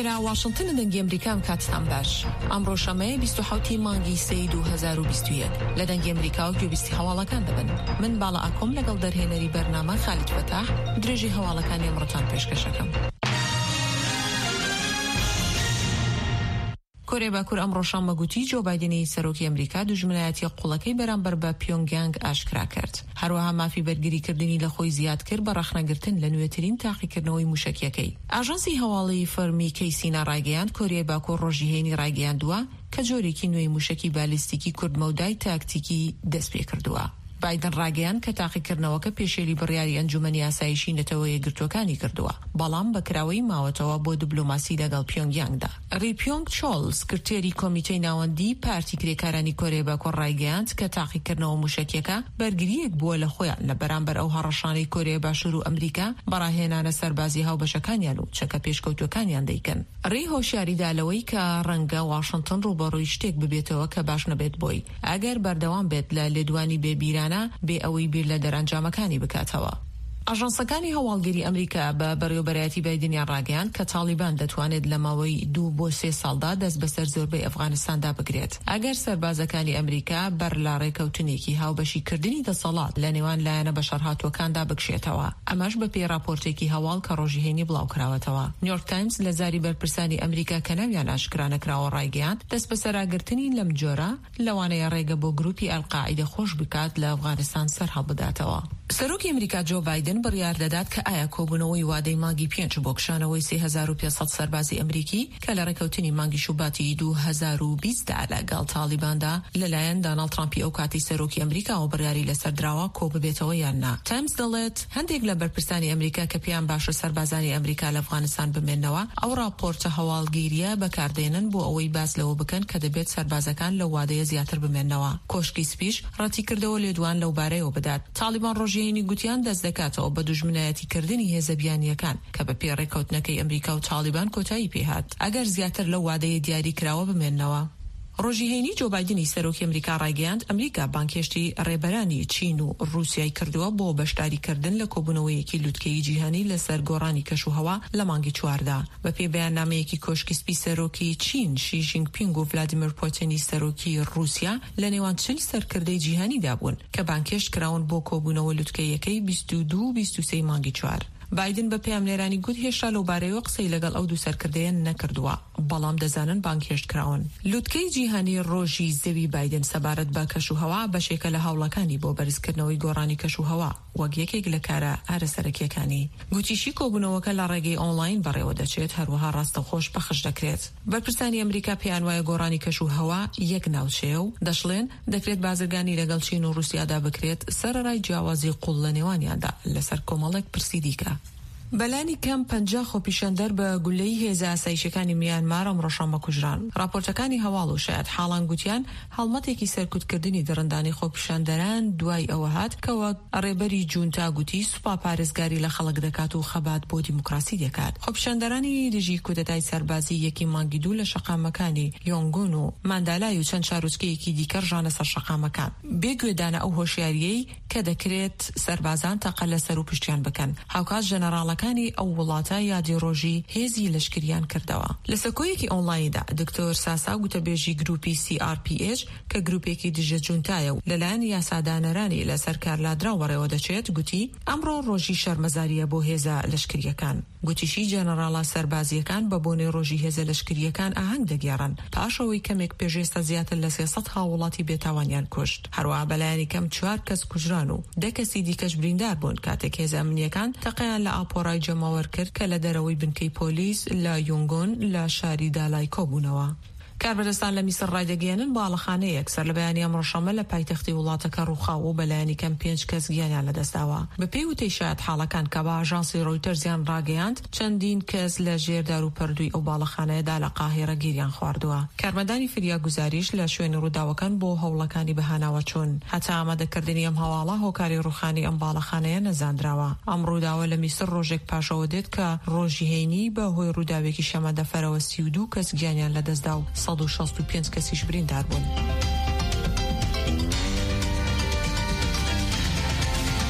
لێرە واشنگتن لە دەنگی ئەمریکا کاتتان باش. ئەمڕۆ شەمەیە 27 مانگی 3 2021 لە دەنگی ئەمریکا و گوێبیستی هەواڵەکان دەبن. من باڵا ئاکۆم لەگەڵ دەرهێنەری بەرنامە خالید فەتاح درێژی هەواڵەکانی ئەمڕۆتان پێشکەشەکەم. کۆریا باکوور ئەمڕۆ شەمە گوتی جۆ بایدنی سەرۆکی ئەمریکا دوژمنایەتی قوڵەکەی بەرامبەر بە پیۆنگیانگ ئاشکرا کرد. هەروەها مافی بەرگریکردنی لە خۆی زیاد کرد بە ڕەخنەگرتن لە نوێترین تاقیکردنەوەی موشکیەکەی. ئاژانسی هەواڵی فەرمی کەیسینا ڕایگەیاند کۆریای باکوور ڕۆژی هێنی ڕایگەیاندووە کە جۆرێکی نوێی موشکی بالیستیکی کورتمەودای تاکتیکی دەست پێ کردووە. بایدن ڕاگەیان کە تاقیکردنەوەکە پێشێلی بڕیاری ئەنجومەنی ئاسایشی نەتەوە یەکگرتوەکانی کردووە، بەڵام بەکراوەی ماوەتەوە بۆ دیپلۆماسی لەگەڵ پیۆنگیانگدا. ڕیپیۆنگ چۆڵز کردێری کۆمیتەی ناوەندی پارتی کرێکارانی کۆریا باکوور ڕایگەیاند کە تاقیکردنەوە موشکیەکە بەرگریەک بووە لە خۆیان لە بەرامبەر ئەو هەڕەشانەی کۆریا باشوور و ئەمریکا بەڕاهێنانە سەربازی هاوبەشەکانیان و چەکە پێشکەوتوەکانیان دەیکەن. ڕێی هۆشیاریدا لەوەی کە ڕەنگە واشنگتن ڕوبەڕووی شتێک ببێتەوە کە باش نەبێت بۆی ئەگەر بەردەوام بێت لە لێدوانی بێبیرانە بێ ئەوەی بیر لە دەرەنجامەکانی بکاتەوە. ئاژانسەکانی هەواڵگەری ئەمریکا بە بەڕێوەبەرایەتی بایدنیان ڕاگەیاند کە تالیبان دەتوانێت لە ماوەی 2 بۆ 3 ساڵدا دەست بەسەر زۆربەی ئەفغانستاندا بگرێت ئەگەر سەربازەکانی ئەمریکا بەر لە ڕێکەوتنێکی هاوبەشیکردنی دەسەڵات لە نێوان لایەنە بەشەرهاتوەکاندا بکشێتەوە. ئەمەش بە پێی راپۆرتێکی هەواڵ کە ڕۆژی هێنی بڵاوکراوەتەوە. نیویۆرک تایمز لە زاری بەرپرسانی ئەمریکا کە ناویان ئاشکرا نەکراوە ڕایگەیاند دەست بەسەراگرتنی لەم جۆرە لەوانەیە ڕێگە بۆ گروپی ئەلقاعیدە خۆش بکات لە ئەفغانستان سەرهەڵبداتەوە. سەرۆکی ئەمریکا جۆ بایدن بڕیار دەدات کە ئایا کۆبوونەوەی وادەی مانگی 5 بۆ کشانەوەی 3500 سەربازی ئەمریکی کە لە ڕێکەوتنی مانگی شوباتی 2020 لەگەڵ تالیباندا لەلایەن داناڵد ترامپی ئەو کاتی سەرۆکی ئەمریکا و بڕیاری لەسەر دراوە کۆ ببێتەوە یان نا. تایمز دەڵێت هەندێک لە بەرپرسانی ئەمریکا کە پێیان باشە سەربازانی ئەمریکا لە ئەفغانستان بمێننەوە ئەو راپۆرتە هەواڵگیریە بەکاردێنن بۆ ئەوەی باس لەوە بکەن کە دەبێت سەربازەکان لە وادەیە زیاتر بمێننەوە. کۆشکی سپیش ڕەتی کردەوە لێدوان لەو بارەیەوە بدات. تالیبان ڕۆژێنی گوتیان دەست دەکاتەوە بە دوژمنایەتی کردنی هێزە بیانیەکان کە بە پێ ڕێکەوتنەکەی ئەمریکا و تالیبان کۆتایی پێهات ئەگەر زیاتر لەو وادەیە دیاری کراوە بمێننەوە. ڕۆژی هێنی جۆ بایدنی سەرۆکی ئەمریکا ڕایگەیاند ئەمریکا بانکێشتی ڕێبەرانی چین و ڕووسیای کردووە بۆ بەشداریکردن لە کۆبوونەوەیەکی لووتکەی جیهانی لەسەر گۆڕانی کەشوهەوا لە مانگی 14. بە پێی بەیاننامەیەکی کۆشکی سپی سەرۆکی چین شی ژینگپینگ و ڤلادیمیر پوتینی سەرۆکی ڕووسیا لە نێوان 40 سەرکردەی جیهانیدا بوون کە بانکێشت کراون بۆ کۆبوونەوە لووتکەیەکەی 22 و 23 مانگی 4. بایدن بە پەیامنێرانی گوت هێشتا لەو بارەیەوە قسەی لەگەڵ ئەو دوو سەرکردەیە نەکردووە، بەڵام دەزانن بانکێشت کراون. لووتکەی جیهانی ڕۆژی زەوی بایدن سەبارەت بە کەشوهەوا بەشێکە لە هاوڵەکانی بۆ بەرزکردنەوەی گۆڕانی کەشوهەوا وەک یەکێک لە کارە ئارەسەرەکیەکانی. گوتیشی کۆبوونەوەکە لە ڕێگەی ئۆنلاین بەڕێوە دەچێت، هەروەها ڕاستەوخۆش بەخش دەکرێت. بەرپرسانی ئەمریکا پێیان وایە گۆڕانی کەشوهەوا یەک ناوچەیە و دەشڵێن دەکرێت بازرگانی لەگەڵ چین و ڕووسیادا بکرێت سەرەڕای جیاوازی قوڵ لە نێوانیاندا لەسەر کۆمەڵێک پرسی دیکە. بەلانی کەم 50 خۆپیشەندەر بە گولەی هێزە ئاسایشەکانی میانمار ئەمڕۆ شەمە کوژران. راپۆرتەکانی هەواڵ و شایەت حاڵان گوتیان هەڵمەتێکی سەرکوتکردنی دڕندانی خۆپیشەندەران دوای ئەوە هات کەوە ڕێبەری جونتا گوتی سوپا پارێزگاری لە خەڵک دەکات و خەبات بۆ دیموکراسی دەکات. خۆپیشەندەرانی دژی کودەتای سەربازی یەکی مانگی 2 لە شەقامەکانی یۆنگون و ماندالای و چەند شارۆچکەیەکی دیکە ڕژانە سەر شەقامەکان بێگوێدانە ئەو هۆشیاریەی کە دەکرێت سەربازان تاقە لەسەر و پشتیان بکەن. هاوکات ژەنەڕاڵەکانی ئەو وڵاتە یادی ڕۆژی هێزی لەشکریان کردەوە. لە سەکۆیەکی ئۆنلایندا دکتۆر ساسا گوتەبێژی گروپی CRPH کە گروپێکی دژە جونتایە و لەلایەن یاسادانەرانی لەسەر کارلادرا وەڕێوە دەچێت گوتی ئەمڕۆ ڕۆژی شەرمەزاریە بۆ هێزە لەشکریەکان. گوتیشی جەنەڕاڵە سەربازیەکان بە بۆنەی ڕۆژی هێزە لەشکریەکان ئاهەنگ دەگێڕن پاشەوەی کەمێک پێشێستا زیاتر لە 300 هاوڵاتی بێتاوانیان کوشت. هەروەها بەلایەنی کەم 4 کەس کوژران و 10 کەسی دیکەش بریندار بوون کاتێک هێزە ئەمنیەکان تەقەیان لە ئاپۆڕای جەماوەر کرد کە لە دەرەوەی بنکەی پۆلیس لە یۆنگۆن لە شاری دالای کۆبوونەوە. کاربەدەستان لە میسر ڕایدەگەیەنن باڵەخانەیەک سەر لە بەیانی ئەمڕۆ شەمە لە پایتەختی وڵاتەکە ڕووخاو و بەلایەنی کەم 5 کەس گیانیان لەدەستداوە. بە پێی وتەی شایەت حاڵەکان کە بە ئاژانسی ڕۆیتەرزیان ڕاگەیاند چەندین کەس لە ژێردار و پەردووی ئەو باڵەخانەیەدا لە قاهیرە گیریان خواردووە. کارمەدانی فریاگوزاریش لە شوێنی ڕووداوەکان بۆ هەوڵەکانی بەهاناوە چوون. هەتا ئامادەکردنی ئەم هەواڵە هۆکاری ڕوخانی ئەم باڵەخانەیە نەزاندراوە. ئەم ڕووداوە لە میسر ڕۆژێک پاشەوە دێت کە ڕۆژی هەینی بە هۆی ڕووداوێکی شەمەدەفەرەوە 32 کەس گیانیان لەدەستدا و 165 کەسیش بریندار بوون.